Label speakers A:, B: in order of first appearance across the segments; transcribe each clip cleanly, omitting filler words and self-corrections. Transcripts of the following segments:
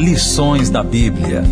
A: Lições da Bíblia.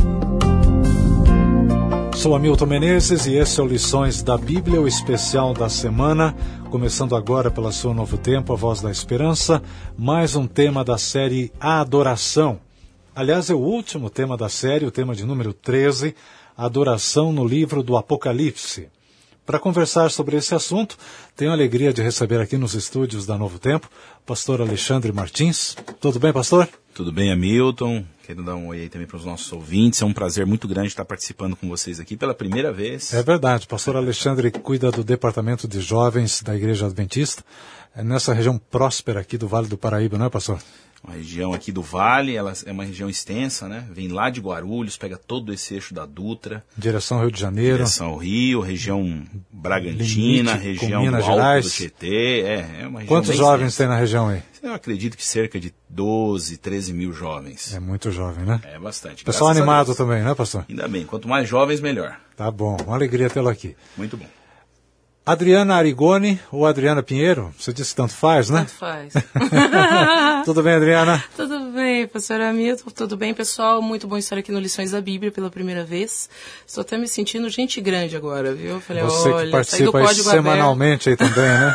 B: Sou Hamilton Menezes e esse é o Lições da Bíblia, o especial da semana, começando agora pela sua Novo Tempo, a Voz da Esperança, mais um tema da série A Adoração. Aliás, é o último tema da série, o tema de número 13, Adoração no livro do Apocalipse. Para conversar sobre esse assunto, tenho a alegria de receber aqui nos estúdios da Novo Tempo o pastor Alexandre Martins. Tudo bem, pastor?
C: Tudo bem, Hamilton. Quero dar um oi aí também para os nossos ouvintes. É um prazer muito grande estar participando com vocês aqui pela primeira vez.
B: É verdade. O pastor Alexandre cuida do Departamento de Jovens da Igreja Adventista, nessa região próspera aqui do Vale do Paraíba, não é, pastor?
C: Uma região aqui do Vale, ela é uma região extensa, né? Vem lá de Guarulhos, pega todo esse eixo da Dutra.
B: Direção Rio de Janeiro.
C: Direção ao Rio, região Bragantina,
B: limite
C: região
B: com Minas
C: do Alto
B: Gerais.
C: do Tietê. É uma região
B: Quantos
C: bem
B: jovens
C: extensa.
B: tem na região aí?
C: Eu acredito que cerca de 12, 13 mil jovens.
B: É muito jovem, né?
C: É bastante.
B: Pessoal
C: Graças a
B: animado
C: Deus.
B: também, né, pastor?
C: Ainda bem, quanto mais jovens, melhor.
B: Tá bom, uma alegria tê-lo aqui.
C: Muito bom.
B: Adriana Arigoni ou Adriana Pinheiro? Você disse que tanto faz, né?
D: Tanto faz.
B: Tudo bem, Adriana?
D: Tudo bem, pastor Hamilton. Tudo bem, pessoal? Muito bom estar aqui no Lições da Bíblia pela primeira vez. Estou até me sentindo gente grande agora, viu? Falei,
B: Você
D: olha,
B: que participa aí semanalmente aí também, né?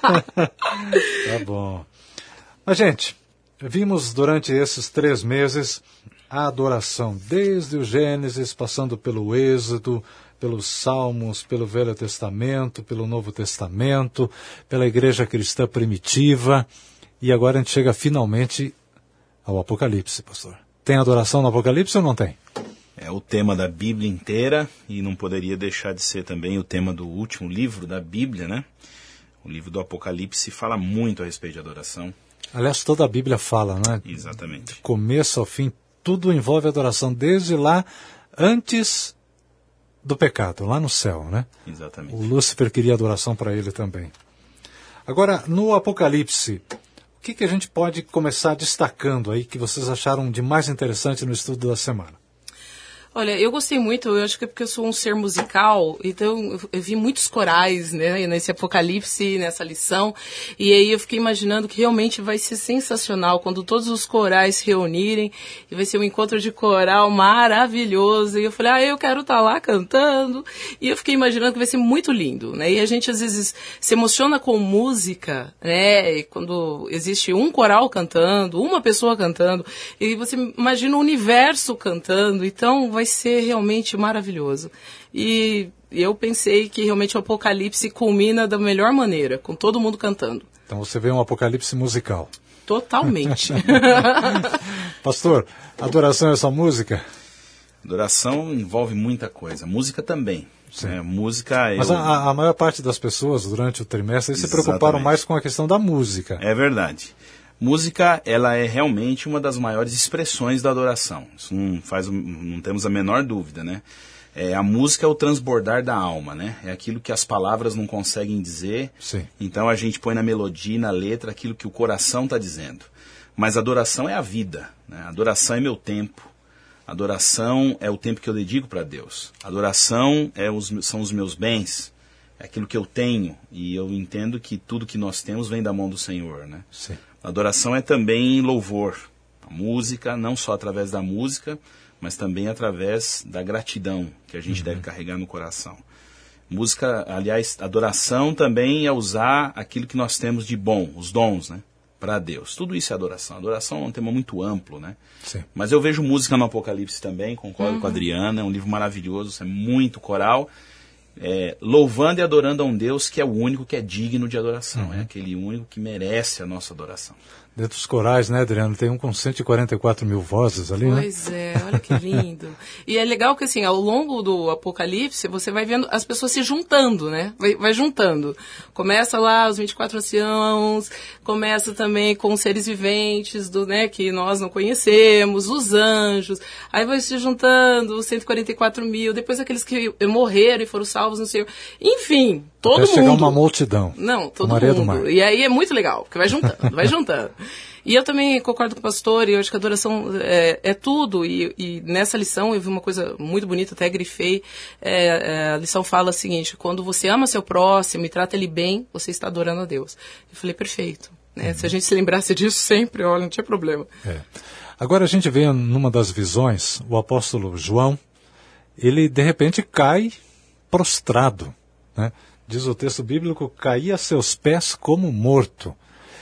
B: Tá bom. Mas, gente, vimos durante esses 3 meses a adoração, desde o Gênesis, passando pelo Êxodo, pelos Salmos, pelo Velho Testamento, pelo Novo Testamento, pela Igreja Cristã Primitiva, e agora a gente chega finalmente ao Apocalipse, pastor. Tem adoração no Apocalipse ou não tem?
C: É o tema da Bíblia inteira e não poderia deixar de ser também o tema do último livro da Bíblia, né? O livro do Apocalipse fala muito a respeito de adoração.
B: Aliás, toda a Bíblia fala, né?
C: Exatamente.
B: De começo ao fim, tudo envolve adoração, desde lá, antes do pecado, lá no céu, né?
C: Exatamente.
B: O Lúcifer queria adoração para ele também. Agora, no Apocalipse, o que a gente pode começar destacando aí que vocês acharam de mais interessante no estudo da semana?
D: Olha, eu gostei muito, eu acho que é porque eu sou um ser musical, então eu vi muitos corais, né, nesse Apocalipse, nessa lição, e aí eu fiquei imaginando que realmente vai ser sensacional quando todos os corais se reunirem, e vai ser um encontro de coral maravilhoso, e eu falei, eu quero estar lá cantando, e eu fiquei imaginando que vai ser muito lindo, né, e a gente às vezes se emociona com música, né, e quando existe um coral cantando, uma pessoa cantando, e você imagina o universo cantando, então vai ser realmente maravilhoso. E eu pensei que realmente o Apocalipse culmina da melhor maneira, com todo mundo cantando.
B: Então você vê um Apocalipse musical.
D: Totalmente.
B: Pastor, adoração é só música?
C: Adoração envolve muita coisa. Música também.
B: Sim.
C: Música...
B: Mas a maior parte das pessoas, durante o trimestre, se preocuparam mais com a questão da música.
C: É verdade. Música, ela é realmente uma das maiores expressões da adoração. Isso não temos a menor dúvida, né? A música é o transbordar da alma, né? É aquilo que as palavras não conseguem dizer.
B: Sim.
C: Então a gente põe na melodia, na letra, aquilo que o coração está dizendo. Mas a adoração é a vida, né? A adoração é meu tempo. A adoração é o tempo que eu dedico para Deus. A adoração são os meus bens. É aquilo que eu tenho. E eu entendo que tudo que nós temos vem da mão do Senhor, né?
B: Sim.
C: A adoração é também louvor. A música, não só através da música, mas também através da gratidão que a gente deve carregar no coração. Música, aliás, adoração também é usar aquilo que nós temos de bom, os dons, né, para Deus. Tudo isso é adoração. Adoração é um tema muito amplo, né?
B: Sim.
C: Mas eu vejo música no Apocalipse também, concordo com a Adriana, é um livro maravilhoso, é muito coral. Louvando e adorando a um Deus que é o único que é digno de adoração, é aquele único que merece a nossa adoração.
B: Dentro dos corais, né, Adriano? Tem um com 144 mil vozes ali,
D: Pois é, olha que lindo. E é legal que, assim, ao longo do Apocalipse, você vai vendo as pessoas se juntando, né? Vai juntando. Começa lá os 24 anciãos, começa também com os seres viventes, né, que nós não conhecemos, os anjos. Aí vai se juntando os 144 mil, depois aqueles que morreram e foram salvos no Senhor. Enfim, todo mundo.
B: Vai chegar uma multidão.
D: Não, todo
B: Maria do
D: mundo.
B: Mar.
D: E aí é muito legal, porque vai juntando, vai juntando. E eu também concordo com o pastor, e eu acho que a adoração é tudo, e nessa lição eu vi uma coisa muito bonita, até grifei, a lição fala o seguinte: quando você ama seu próximo e trata ele bem, você está adorando a Deus. Eu falei, perfeito, né? Se a gente se lembrasse disso sempre, olha, não tinha problema.
B: Agora a gente vê numa das visões, o apóstolo João, ele de repente cai prostrado, né? Diz o texto bíblico, caía a seus pés como morto.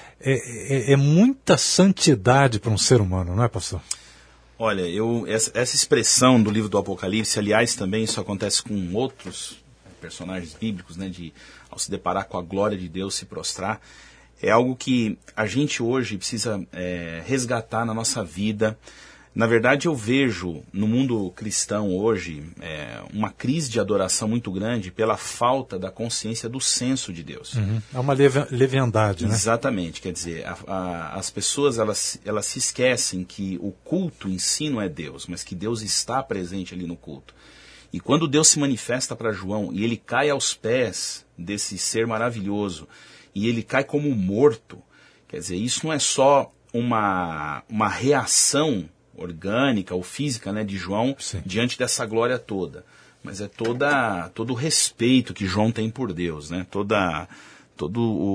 B: É muita santidade para um ser humano, não é, pastor?
C: Olha, essa expressão do livro do Apocalipse, aliás, também isso acontece com outros personagens bíblicos, né, ao se deparar com a glória de Deus, se prostrar, é algo que a gente hoje precisa resgatar na nossa vida. Na verdade, eu vejo no mundo cristão hoje uma crise de adoração muito grande pela falta da consciência do senso de Deus.
B: É uma leviandade, né?
C: Exatamente, quer dizer, as pessoas elas se esquecem que o culto em si não é Deus, mas que Deus está presente ali no culto. E quando Deus se manifesta para João e ele cai aos pés desse ser maravilhoso e ele cai como morto, quer dizer, isso não é só uma reação orgânica ou física, né, de João, sim, diante dessa glória toda, mas é todo o respeito que João tem por Deus, né, todo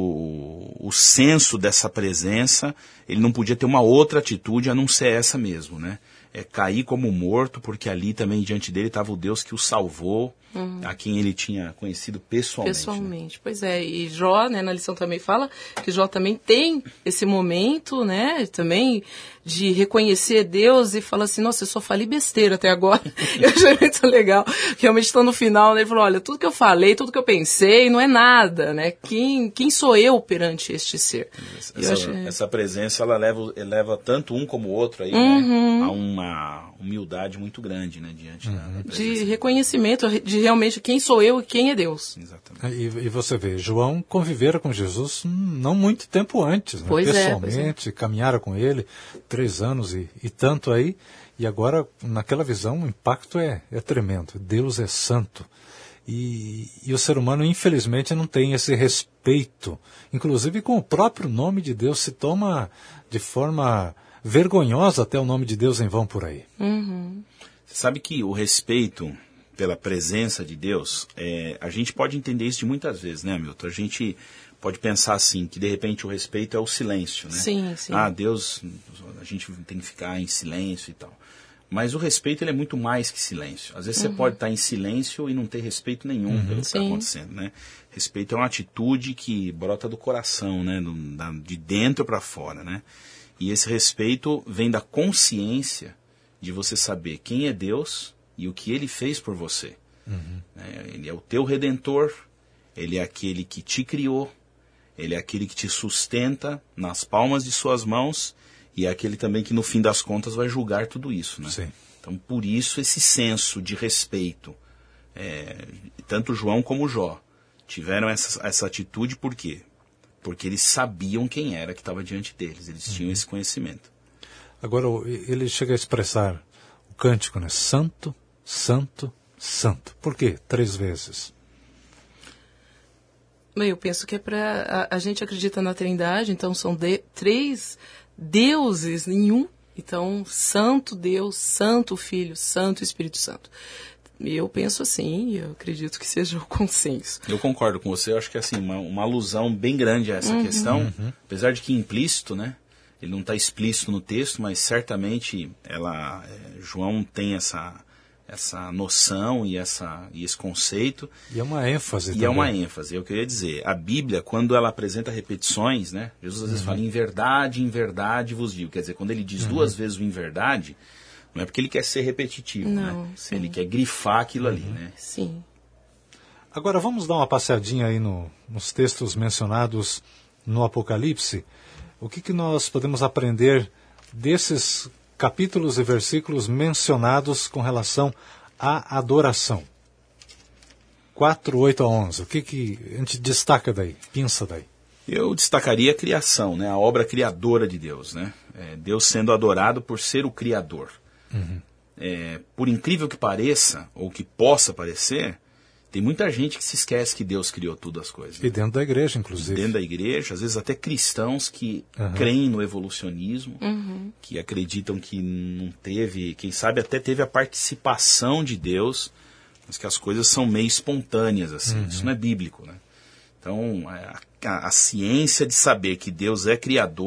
C: o senso dessa presença. Ele não podia ter uma outra atitude a não ser essa mesmo, né, cair como morto, porque ali também diante dele estava o Deus que o salvou, a quem ele tinha conhecido pessoalmente.
D: Pessoalmente, né? Pois é, e Jó, né, na lição também fala que Jó também tem esse momento, né, também de reconhecer Deus e falar assim, nossa, eu só falei besteira até agora. Eu achei muito legal. Realmente está no final, né, ele falou, olha, tudo que eu falei, tudo que eu pensei, não é nada, né, quem sou eu perante este ser?
C: Essa presença, ela leva tanto um como o outro aí, né, a uma humildade muito grande, né, diante da presença.
D: De reconhecimento, de realmente quem sou eu e quem é Deus.
C: Exatamente.
B: E você vê, João convivera com Jesus não muito tempo antes, né? Pessoalmente, caminhara com ele 3 anos e tanto aí, e agora naquela visão o impacto é tremendo. Deus é santo. E o ser humano, infelizmente, não tem esse respeito. Inclusive com o próprio nome de Deus se toma de forma vergonhosa até o nome de Deus em vão por aí.
C: Você sabe que o respeito pela presença de Deus, a gente pode entender isso de muitas vezes, né, Milton? A gente pode pensar assim, que de repente o respeito é o silêncio, né?
D: Sim, sim.
C: Deus, a gente tem que ficar em silêncio e tal. Mas o respeito, ele é muito mais que silêncio. Às vezes você pode estar em silêncio e não ter respeito nenhum pelo que está acontecendo, né? Respeito é uma atitude que brota do coração, né? De dentro para fora, né? E esse respeito vem da consciência de você saber quem é Deus e o que Ele fez por você. Ele é o teu Redentor, Ele é aquele que te criou, Ele é aquele que te sustenta nas palmas de suas mãos e é aquele também que no fim das contas vai julgar tudo isso, né?
B: Sim.
C: Então por isso esse senso de respeito, tanto João como Jó tiveram essa atitude. Por quê? Porque eles sabiam quem era que estava diante deles, eles tinham esse conhecimento.
B: Agora ele chega a expressar o cântico, né? Santo, Santo, Santo. Por quê? 3 vezes.
D: Bem, eu penso que é para... A gente acredita na Trindade, então são 3 deuses em um. Então, Santo Deus, Santo Filho, Santo Espírito Santo. E eu penso assim, eu acredito que seja o consenso.
C: Eu concordo com você, eu acho que é assim, uma alusão bem grande a essa questão, apesar de que implícito, né? Ele não está explícito no texto, mas certamente João tem essa noção e esse conceito. E
B: é uma ênfase também.
C: E é uma ênfase, eu queria dizer. A Bíblia, quando ela apresenta repetições, né? Jesus às vezes fala, em verdade vos digo. Quer dizer, quando ele diz 2 vezes o em verdade, não é porque ele quer ser repetitivo,
D: não,
C: né?
D: Sim.
C: Ele quer grifar aquilo ali, né?
D: Sim.
B: Agora vamos dar uma passeadinha aí nos textos mencionados no Apocalipse. O que nós podemos aprender desses capítulos e versículos mencionados com relação à adoração? 4, 8 a 11. O que a gente destaca daí, pinça daí?
C: Eu destacaria a criação, né? A obra criadora de Deus, né? Deus sendo adorado por ser o Criador. Por incrível que pareça, ou que possa parecer, tem muita gente que se esquece que Deus criou tudo as coisas. Né?
B: E dentro da igreja, inclusive.
C: Dentro da igreja, às vezes até cristãos que creem no evolucionismo, que acreditam que não teve, quem sabe até teve a participação de Deus, mas que as coisas são meio espontâneas, assim. Isso não é bíblico, né? Então, a ciência de saber que Deus é criador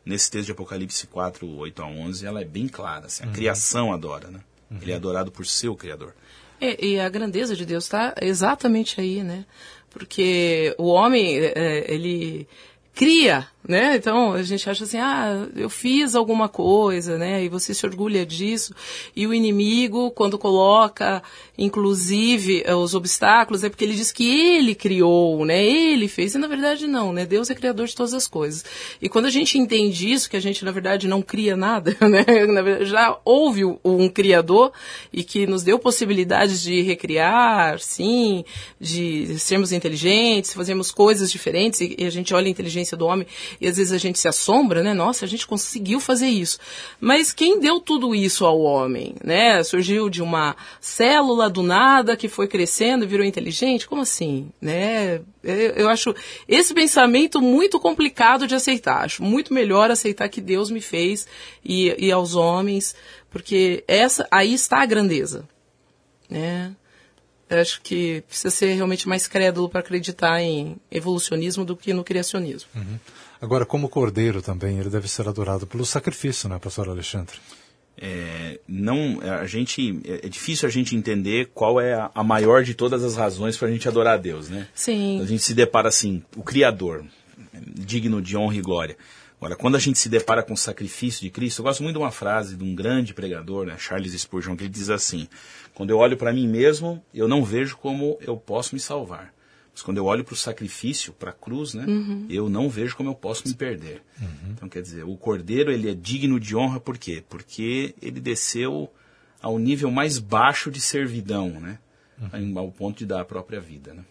C: nesse texto de Apocalipse 4, 8 a 11, ela é bem clara. Assim, a criação adora, né? Ele é adorado por seu Criador.
D: E a grandeza de Deus está exatamente aí, né? Porque o homem, ele cria, né? Então a gente acha assim, eu fiz alguma coisa, né? E você se orgulha disso. E o inimigo, quando coloca, inclusive, os obstáculos, é porque ele diz que ele criou, né? Ele fez. E na verdade não, né? Deus é criador de todas as coisas. E quando a gente entende isso, que a gente na verdade não cria nada, né? Na verdade, já houve um criador e que nos deu possibilidades de recriar, sim, de sermos inteligentes, fazermos coisas diferentes, e a gente olha a inteligência do homem e às vezes a gente se assombra, né? Nossa, a gente conseguiu fazer isso. Mas quem deu tudo isso ao homem, né? Surgiu de uma célula do nada que foi crescendo e virou inteligente? Como assim, né? Eu acho esse pensamento muito complicado de aceitar. Acho muito melhor aceitar que Deus me fez e aos homens, porque aí está a grandeza, né? Eu acho que precisa ser realmente mais crédulo para acreditar em evolucionismo do que no criacionismo.
B: Uhum. Agora, como cordeiro também, ele deve ser adorado pelo sacrifício, né, pastor Alexandre?
C: É difícil a gente entender qual é a maior de todas as razões para a gente adorar a Deus, né?
D: Sim.
C: A gente se depara assim, o Criador, digno de honra e glória. Agora, quando a gente se depara com o sacrifício de Cristo, eu gosto muito de uma frase de um grande pregador, né, Charles Spurgeon, que ele diz assim: quando eu olho para mim mesmo, eu não vejo como eu posso me salvar. Mas quando eu olho para o sacrifício, para a cruz, né, eu não vejo como eu posso me perder. Então, quer dizer, o Cordeiro, ele é digno de honra por quê? Porque ele desceu ao nível mais baixo de servidão, né, ao ponto de dar a própria vida, né.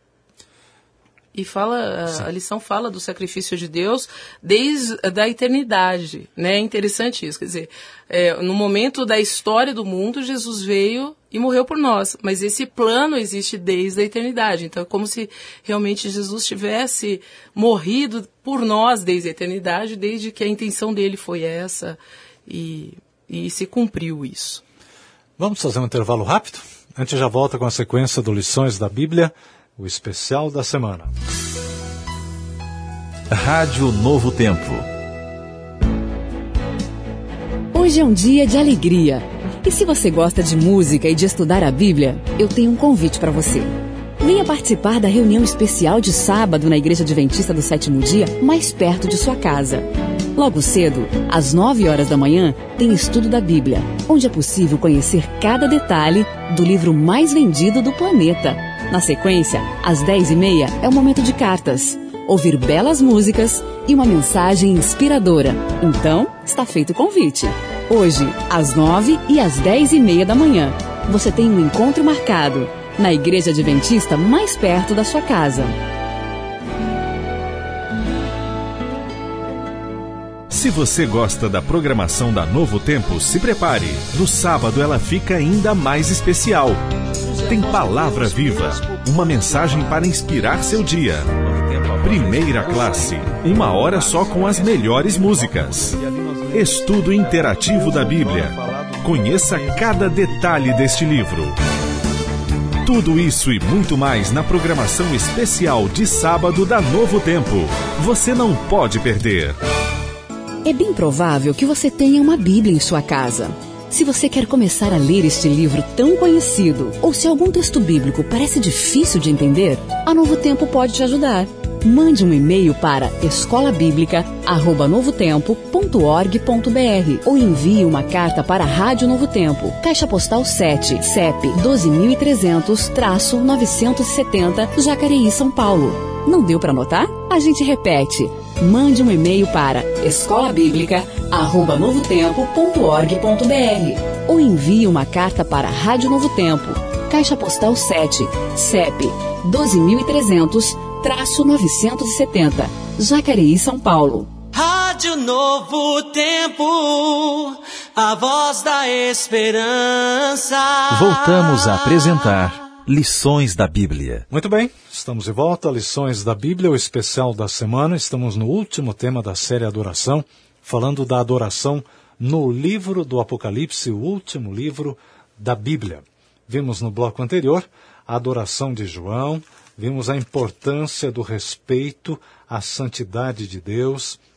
D: E a lição fala do sacrifício de Deus desde a eternidade, né? É interessante isso, quer dizer, no momento da história do mundo, Jesus veio e morreu por nós, mas esse plano existe desde a eternidade. Então é como se realmente Jesus tivesse morrido por nós desde a eternidade, desde que a intenção dele foi essa, e se cumpriu isso.
B: Vamos fazer um intervalo rápido? A gente já volta com a sequência do Lições da Bíblia, o especial da semana.
A: Rádio Novo Tempo.
E: Hoje é um dia de alegria. E se você gosta de música e de estudar a Bíblia, eu tenho um convite para você. Venha participar da reunião especial de sábado na Igreja Adventista do Sétimo Dia, mais perto de sua casa. Logo cedo, às 9 horas da manhã, tem estudo da Bíblia, onde é possível conhecer cada detalhe do livro mais vendido do planeta. Na sequência, às 10h30 é o momento de cartas, ouvir belas músicas e uma mensagem inspiradora. Então, está feito o convite. Hoje, às 9 e às 10h30 da manhã, você tem um encontro marcado na Igreja Adventista mais perto da sua casa.
F: Se você gosta da programação da Novo Tempo, se prepare. No sábado ela fica ainda mais especial. Tem Palavra Viva, uma mensagem para inspirar seu dia. Primeira classe, 1 hora só com as melhores músicas. Estudo interativo da Bíblia. Conheça cada detalhe deste livro. Tudo isso e muito mais na programação especial de sábado da Novo Tempo. Você não pode perder.
E: É bem provável que você tenha uma Bíblia em sua casa. Se você quer começar a ler este livro tão conhecido, ou se algum texto bíblico parece difícil de entender, a Novo Tempo pode te ajudar. Mande um e-mail para escolabiblica@novotempo.org.br ou envie uma carta para a Rádio Novo Tempo, Caixa Postal 7, CEP 12.300-970, Jacareí, São Paulo. Não deu para anotar? A gente repete. Mande um e-mail para escolabiblica@novotempo.org.br ou envie uma carta para a Rádio Novo Tempo, Caixa Postal 7, CEP 12.300-970, Jacareí, São Paulo.
G: Rádio Novo Tempo, a voz da esperança.
A: Voltamos a apresentar Lições da Bíblia.
B: Muito bem, estamos de volta, Lições da Bíblia, o especial da semana. Estamos no último tema da série Adoração, falando da adoração no livro do Apocalipse, o último livro da Bíblia. Vimos no bloco anterior a adoração de João, vimos a importância do respeito à santidade de Deus,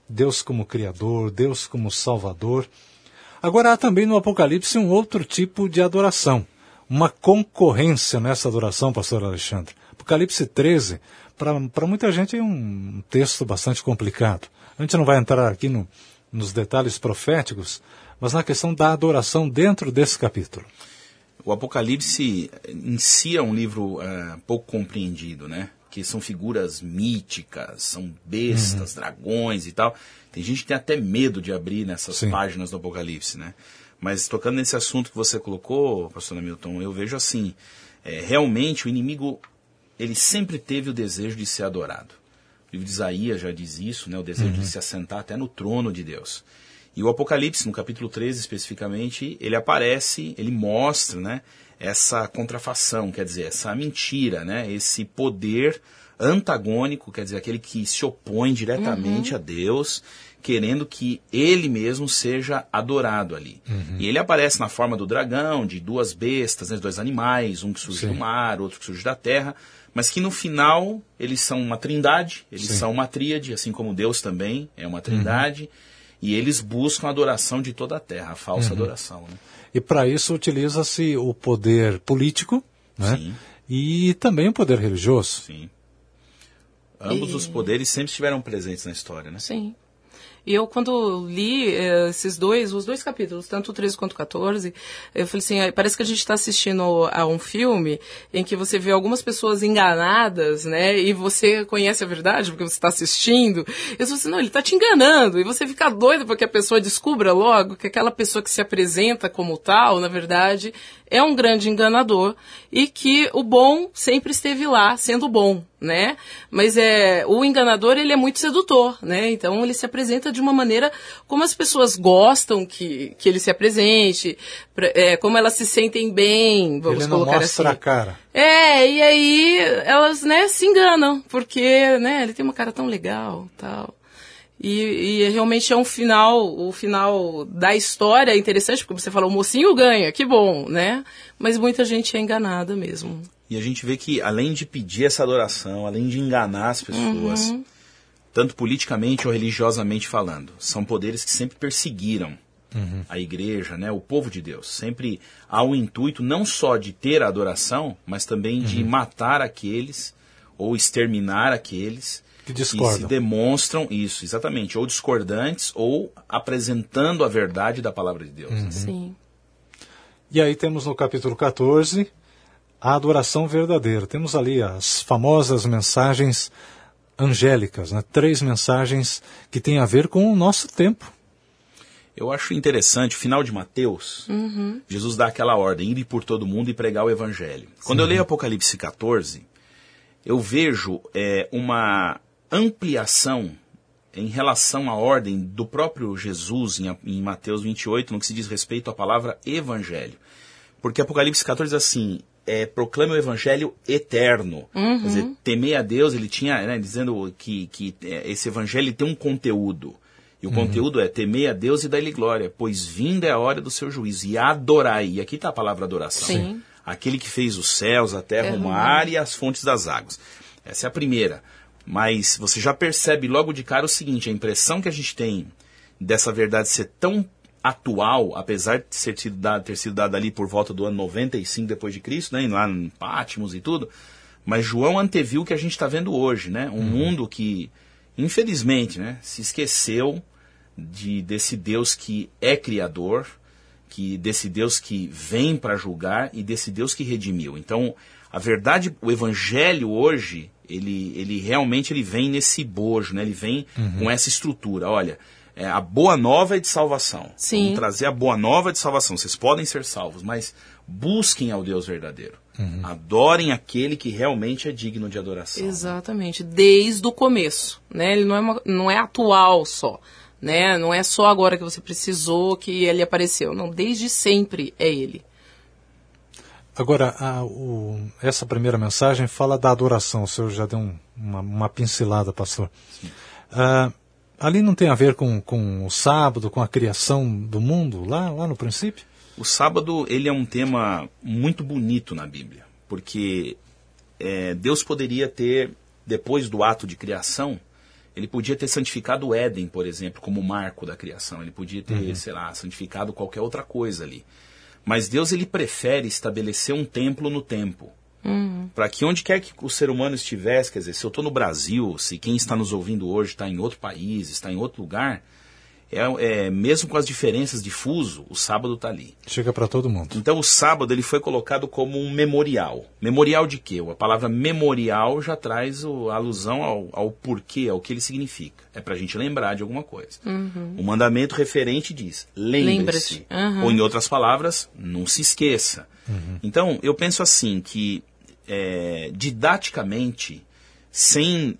B: Deus como Criador, Deus como Salvador. Agora há também no Apocalipse um outro tipo de adoração, uma concorrência nessa adoração, pastor Alexandre. Apocalipse 13, para muita gente é um texto bastante complicado. A gente não vai entrar aqui nos detalhes proféticos, mas na questão da adoração dentro desse capítulo.
C: O Apocalipse em si é um livro pouco compreendido, né? Que são figuras míticas, são bestas, dragões e tal. Tem gente que tem até medo de abrir nessas páginas do Apocalipse, né? Mas tocando nesse assunto que você colocou, pastor Hamilton, eu vejo assim, realmente o inimigo, ele sempre teve o desejo de ser adorado. O livro de Isaías já diz isso, né? O desejo de se assentar até no trono de Deus. E o Apocalipse, no capítulo 13 especificamente, ele aparece, ele mostra, né, essa contrafação, quer dizer, essa mentira, né, esse poder antagônico, quer dizer, aquele que se opõe diretamente a Deus, querendo que ele mesmo seja adorado ali. E ele aparece na forma do dragão, de duas bestas, né, dois animais, um que surge do mar, outro que surge da terra, mas que no final eles são uma trindade, eles são uma tríade, assim como Deus também é uma trindade, e eles buscam a adoração de toda a terra, a falsa adoração. Né?
B: E para isso utiliza-se o poder político, né? E também o poder religioso.
C: Sim. Ambos os poderes sempre estiveram presentes na história, né?
D: Sim. E eu, quando li os dois capítulos, tanto o 13 quanto o 14, eu falei assim, parece que a gente está assistindo a um filme em que você vê algumas pessoas enganadas, né? E você conhece a verdade porque você está assistindo. Eu falei assim, não, ele está te enganando. E você fica doido porque a pessoa descubra logo que aquela pessoa que se apresenta como tal, na verdade, é um grande enganador e que o bom sempre esteve lá, sendo bom, né? Mas o enganador, ele é muito sedutor, né? Então ele se apresenta de uma maneira como as pessoas gostam que ele se apresente, como elas se sentem bem, vamos colocar assim.
B: Ele não mostra a cara.
D: E aí elas, né, se enganam, porque, né, ele tem uma cara tão legal, tal. E realmente é o final da história é interessante, porque você falou, o mocinho ganha, que bom, né? Mas muita gente é enganada mesmo.
C: E a gente vê que, além de pedir essa adoração, além de enganar as pessoas, tanto politicamente ou religiosamente falando, são poderes que sempre perseguiram a igreja, né, o povo de Deus. Sempre há o intuito não só de ter a adoração, mas também de matar aqueles, ou exterminar aqueles que se demonstram, isso, exatamente, ou discordantes, ou apresentando a verdade da palavra de Deus. Né?
D: Sim.
B: E aí temos no capítulo 14... a adoração verdadeira. Temos ali as famosas mensagens angélicas, né? 3 mensagens que têm a ver com o nosso tempo.
C: Eu acho interessante, o final de Mateus, Jesus dá aquela ordem, ir por todo mundo e pregar o evangelho. Quando eu leio Apocalipse 14, eu vejo uma ampliação em relação à ordem do próprio Jesus em Mateus 28, no que se diz respeito à palavra evangelho. Porque Apocalipse 14 diz assim, proclame o evangelho eterno. Quer dizer, temer a Deus, ele tinha, né, dizendo que esse evangelho tem um conteúdo. E o conteúdo é temer a Deus e dar-lhe glória, pois vinda é a hora do seu juízo. E adorai. E aqui está a palavra adoração.
D: Sim.
C: Aquele que fez os céus, a terra, o mar e as fontes das águas. Essa é a primeira. Mas você já percebe logo de cara o seguinte, a impressão que a gente tem dessa verdade ser tão atual, apesar de ter sido dada ali por volta do ano 95 depois de Cristo, né, lá em Patmos e tudo, mas João anteviu o que a gente está vendo hoje, né, um mundo que, infelizmente, né, se esqueceu desse Deus que é criador, desse Deus que vem para julgar e desse Deus que redimiu. Então, a verdade, o evangelho hoje, ele realmente vem nesse bojo, né, ele vem com essa estrutura, olha... a boa nova é de salvação.
D: Sim.
C: Vamos trazer a boa nova de salvação. Vocês podem ser salvos, mas busquem ao Deus verdadeiro. Adorem aquele que realmente é digno de adoração.
D: Exatamente. Desde o começo. Né? Ele não é atual só. Né? Não é só agora que você precisou que ele apareceu. Não, desde sempre é ele.
B: Agora, essa primeira mensagem fala da adoração. O senhor já deu uma pincelada, pastor. Ali não tem a ver com o sábado, com a criação do mundo, lá no princípio?
C: O sábado, ele é um tema muito bonito na Bíblia, porque Deus poderia ter, depois do ato de criação, Ele podia ter santificado o Éden, por exemplo, como marco da criação. Ele podia ter, sei lá, santificado qualquer outra coisa ali. Mas Deus, ele prefere estabelecer um templo no tempo. Para que onde quer que o ser humano estivesse, quer dizer, se eu estou no Brasil, se quem está nos ouvindo hoje está em outro país, está em outro lugar, mesmo com as diferenças de fuso, o sábado está ali.
B: Chega para todo mundo.
C: Então o sábado ele foi colocado como um memorial. Memorial de quê? A palavra memorial já traz a alusão ao porquê, ao que ele significa. É para a gente lembrar de alguma coisa. O mandamento referente diz, lembre-se. Ou em outras palavras, não se esqueça. Então eu penso assim que didaticamente, sem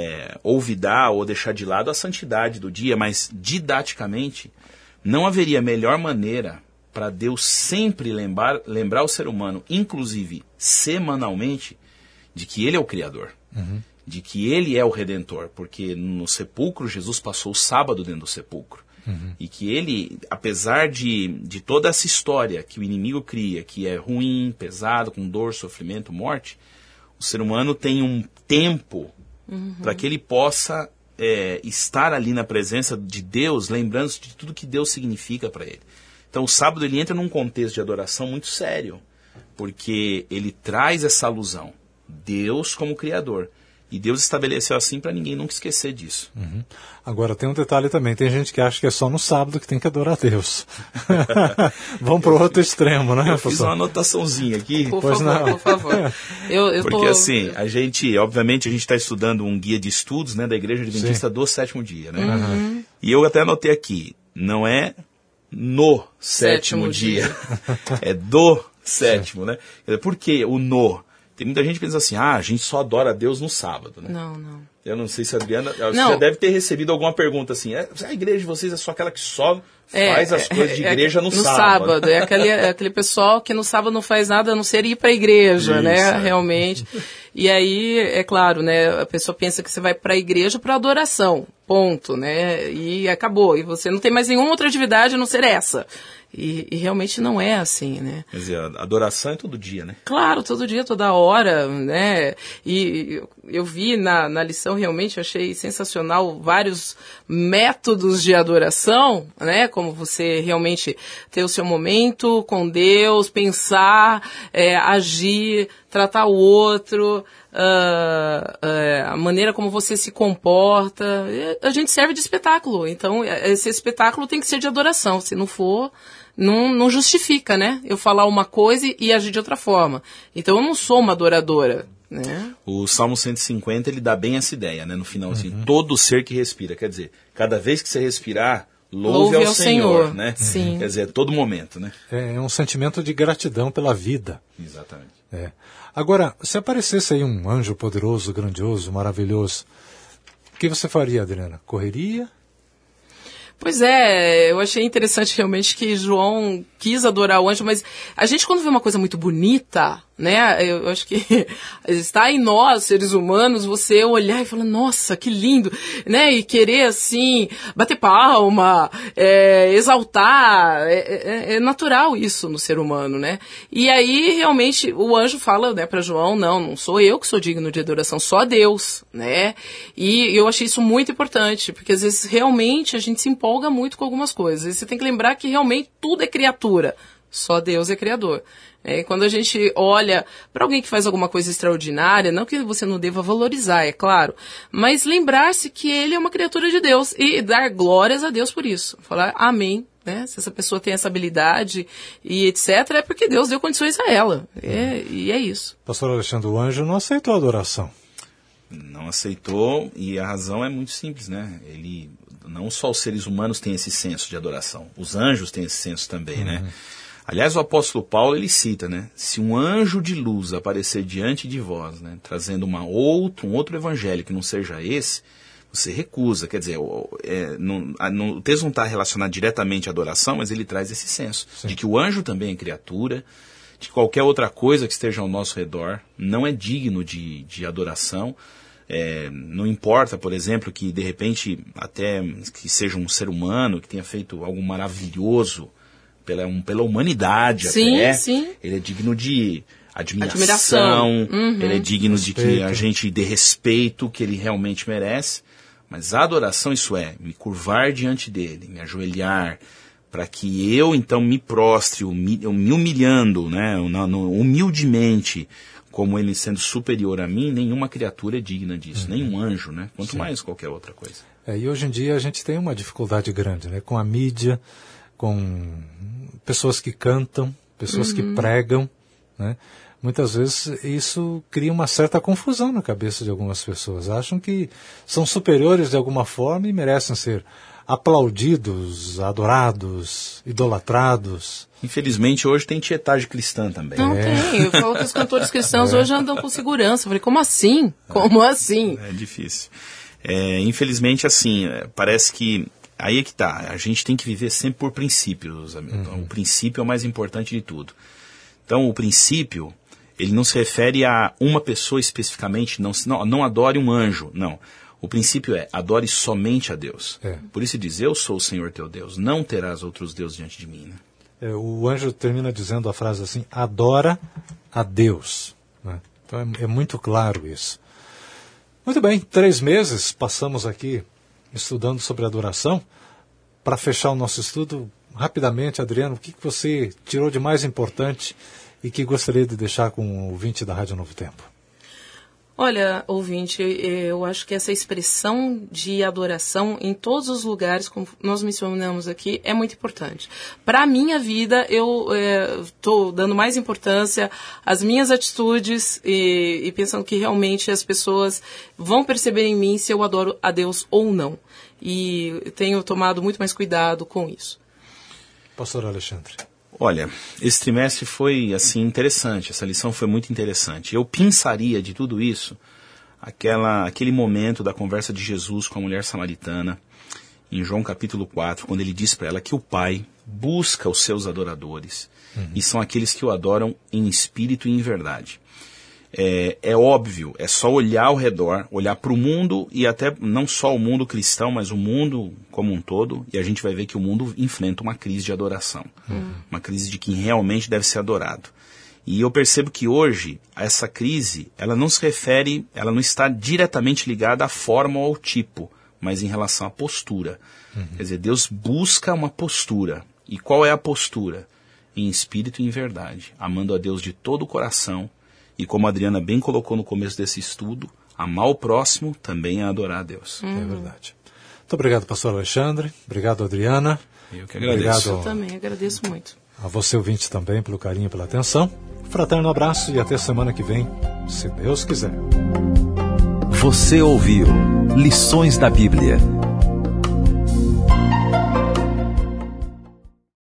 C: olvidar ou deixar de lado a santidade do dia, mas didaticamente, não haveria melhor maneira para Deus sempre lembrar o ser humano, inclusive semanalmente, de que Ele é o Criador, de que Ele é o Redentor, porque no sepulcro Jesus passou o sábado dentro do sepulcro. E que Ele, apesar de toda essa história que o inimigo cria, que é ruim, pesado, com dor, sofrimento, morte, o ser humano tem um tempo para que ele possa estar ali na presença de Deus, lembrando-se de tudo que Deus significa para ele. Então o sábado ele entra num contexto de adoração muito sério, porque ele traz essa alusão, Deus como Criador. E Deus estabeleceu assim para ninguém nunca esquecer disso.
B: Agora tem um detalhe também, tem gente que acha que é só no sábado que tem que adorar a Deus. Vamos para o outro extremo, né?
C: Eu fiz uma anotações aqui.
D: Por favor.
C: Porque assim, obviamente a gente está estudando um guia de estudos, né, da Igreja Adventista do Sétimo Dia. Né? E eu até anotei aqui, não é no sétimo dia, é do sétimo. Né? Por que o no? Tem muita gente que pensa assim, a gente só adora a Deus no sábado, né?
D: Não.
C: Eu não sei se a Adriana... Você já deve ter recebido alguma pergunta assim, a igreja de vocês é só aquela que só faz as coisas de igreja no sábado.
D: É aquele pessoal que no sábado não faz nada a não ser ir para a igreja,
C: Isso,
D: né? Realmente. E aí, é claro, né? A pessoa pensa que você vai para a igreja para adoração, ponto, né? E acabou. E você não tem mais nenhuma outra atividade a não ser essa. E realmente não é assim, né?
C: Quer dizer, a adoração é todo dia, né?
D: Claro, todo dia, toda hora, né? E eu vi na lição, realmente, eu achei sensacional vários métodos de adoração, né? Como você realmente ter o seu momento com Deus, pensar, agir, tratar o outro, a maneira como você se comporta. A gente serve de espetáculo, então esse espetáculo tem que ser de adoração. Se não for, não justifica, né? Eu falar uma coisa e agir de outra forma. Então eu não sou uma adoradora, né?
C: O Salmo 150, ele dá bem essa ideia, né? No final, assim, todo ser que respira. Quer dizer, cada vez que você respirar, louve ao Senhor, né?
D: Sim.
C: Quer dizer, todo momento, né?
B: É um sentimento de gratidão pela vida.
C: Exatamente.
B: Agora, se aparecesse aí um anjo poderoso, grandioso, maravilhoso, o que você faria, Adriana? Correria?
D: Pois é, eu achei interessante realmente que João quis adorar o anjo, mas a gente quando vê uma coisa muito bonita, né, eu acho que está em nós, seres humanos, você olhar e falar, nossa, que lindo, né, e querer assim, bater palma, exaltar, é natural isso no ser humano, né, e aí realmente o anjo fala, né, para João, não sou eu que sou digno de adoração, só Deus, né, e eu achei isso muito importante, porque às vezes realmente a gente se empolga muito com algumas coisas, e você tem que lembrar que realmente tudo é criatura, só Deus é criador. Quando a gente olha para alguém que faz alguma coisa extraordinária, não que você não deva valorizar, é claro, mas lembrar-se que ele é uma criatura de Deus e dar glórias a Deus por isso. Falar amém, né? Se essa pessoa tem essa habilidade e etc, é porque Deus deu condições a ela. E é isso.
B: Pastor Alexandre, o anjo não aceitou a adoração.
C: Não aceitou, e a razão é muito simples, né? Não só os seres humanos têm esse senso de adoração, os anjos têm esse senso também, né? Aliás, o apóstolo Paulo, ele cita, né? Se um anjo de luz aparecer diante de vós, né, trazendo um outro evangelho que não seja esse, você recusa. Quer dizer, o texto não está relacionado diretamente à adoração, mas ele traz esse senso de que o anjo também é criatura, de que qualquer outra coisa que esteja ao nosso redor não é digno de adoração. Não importa, por exemplo, que de repente até que seja um ser humano que tenha feito algo maravilhoso pela humanidade,
D: sim.
C: Ele é digno de admiração. Ele é digno de que a gente dê respeito que ele realmente merece, Mas a adoração, isso é, me curvar diante dele, me ajoelhar, para que eu então me prostre, me humilhando, né, humildemente, como ele sendo superior a mim, nenhuma criatura é digna disso, nenhum anjo, né, quanto mais qualquer outra coisa.
B: E hoje em dia a gente tem uma dificuldade grande, né, com a mídia, com pessoas que cantam, pessoas que pregam, né? Muitas vezes isso cria uma certa confusão na cabeça de algumas pessoas. Acham que são superiores de alguma forma e merecem ser aplaudidos, adorados, idolatrados.
C: Infelizmente hoje tem tietagem cristã também.
D: Não tem, eu falo que os cantores cristãos hoje andam com segurança. Eu falei, como assim? Como assim?
C: É difícil. Infelizmente, assim, parece que aí é que tá. A gente tem que viver sempre por princípios, amigo. O princípio é o mais importante de tudo. Então, o princípio, ele não se refere a uma pessoa especificamente, não adore um anjo, não. O princípio é, adore somente a Deus. Por isso diz, eu sou o Senhor teu Deus, não terás outros deuses diante de mim. Né?
B: O anjo termina dizendo a frase assim, adora a Deus. Né? Então é muito claro isso. Muito bem, 3 meses passamos aqui estudando sobre adoração. Para fechar o nosso estudo, rapidamente, Adriano, o que você tirou de mais importante e que gostaria de deixar com o ouvinte da Rádio Novo Tempo?
D: Olha, ouvinte, eu acho que essa expressão de adoração em todos os lugares, como nós mencionamos aqui, é muito importante. Para a minha vida, eu estou dando mais importância às minhas atitudes e pensando que realmente as pessoas vão perceber em mim se eu adoro a Deus ou não. E tenho tomado muito mais cuidado com isso.
B: Pastor Alexandre.
C: Olha, esse trimestre foi, assim, interessante, essa lição foi muito interessante. Eu pensaria de tudo isso, aquele momento da conversa de Jesus com a mulher samaritana, em João capítulo 4, quando ele diz para ela que o Pai busca os seus adoradores, e são aqueles que o adoram em espírito e em verdade. É óbvio, é só olhar ao redor, olhar para o mundo, e até não só o mundo cristão, mas o mundo como um todo, e a gente vai ver que o mundo enfrenta uma crise de adoração. Uma crise de quem realmente deve ser adorado. E eu percebo que hoje, essa crise, ela não se refere, ela não está diretamente ligada à forma ou ao tipo, mas em relação à postura. Quer dizer, Deus busca uma postura. E qual é a postura? Em espírito e em verdade, amando a Deus de todo o coração. E como a Adriana bem colocou no começo desse estudo, amar o próximo também é adorar a Deus.
B: É verdade. Muito obrigado, pastor Alexandre. Obrigado, Adriana.
C: Eu que agradeço.
D: Eu também agradeço muito.
B: A você, ouvinte, também, pelo carinho e pela atenção. Fraterno abraço e até semana que vem, se Deus quiser.
A: Você ouviu Lições da Bíblia